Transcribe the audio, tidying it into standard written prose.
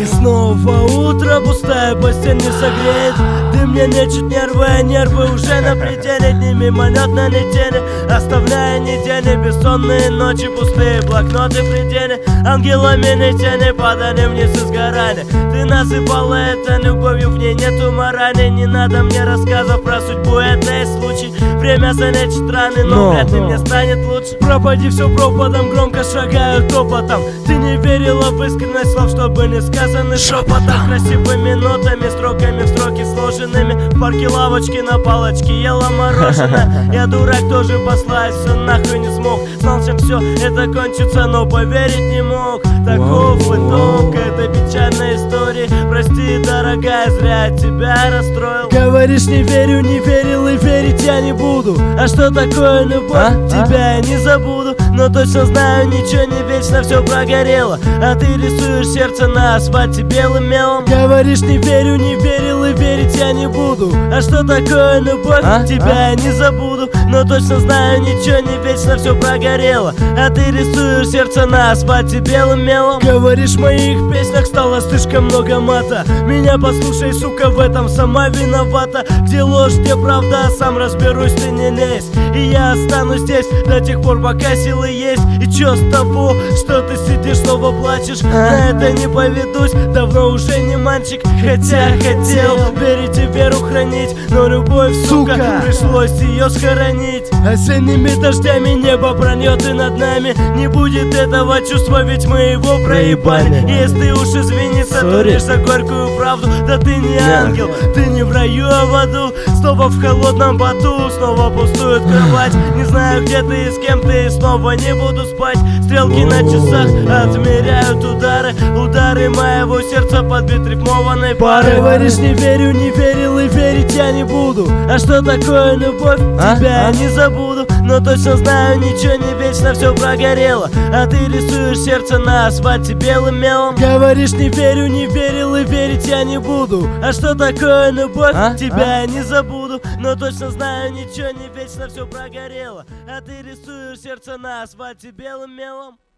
И снова утро, пустая постель не согреет. Ты мне нечет нервы, а нервы уже на пределе. Дни мимолетно летели, оставляя недели. Бессонные ночи, пустые блокноты в пределе. Ангелами летели, падали вниз и сгорали. Ты называла это любовью, в ней нету морали. Не надо мне рассказов про судьбу, это и случай. Время залечит раны, но вряд ли мне станет лучше. Пропади все пропадом, громко шагаю топотом. Ты не верила в искренность слов, что были сказаны шепотом. Красивыми нотами, строками в строки сложенными. В парке лавочки на палочке ела мороженое. Я дурак, тоже послать все нахуй не смог. Знал, чем все это кончится, но поверить не мог. Таков итог этой печальной истории. Прости, дорогая, зря тебя расстроил. Говоришь, не верю, не верил и верить я не буду. А что такое любовь? Тебя я не забуду. Но точно знаю, ничего не вечно, все прогорело. А ты рисуешь сердце на асфальте белым мелом. Говоришь, не верю, не верил и верить я не буду. А что такое любовь? Тебя я не забуду. Но точно знаю, ничего не вечно, все прогорело. А ты рисуешь сердце на асфальте белым мелом. Говоришь, в моих песнях стало слишком много мата. Меня послушай, сука, в этом сама виновата. Где ложь, где правда, сам разберусь, ты не лезь. И я останусь здесь до тех пор, пока силы есть. И чё с того, что ты сидишь, снова плачешь? На это не поведусь, давно уже не мальчик. Хотя хотел верить и веру хранить, но любовь, сука, пришлось ее схоронить. Осенними дождями небо прольет и над нами. Не будет этого чувства, ведь мы его проебали. Если уж извиниться, то лишь за горькую правду. Да ты не ангел, ты не в раю, а в аду. Снова в холодном поту, снова пустует кровать. Не знаю, где ты и с кем ты, и снова не буду спать. Стрелки на часах отмеряют удары. Удары моего сердца под бит рифмованной пары. Говоришь, не верю, не верил и верить я не буду. А что такое любовь? Тебя я не забуду. Но точно знаю, ничего не вечно, все прогорело. А ты рисуешь сердце на асфальте белым мелом. Говоришь, не верю, не верил и верить я не буду. А что такое любовь? Тебя я не забуду. Но точно знаю, ничего не вечно, все прогорело. А ты рисуешь сердце на асфальте белым мелом.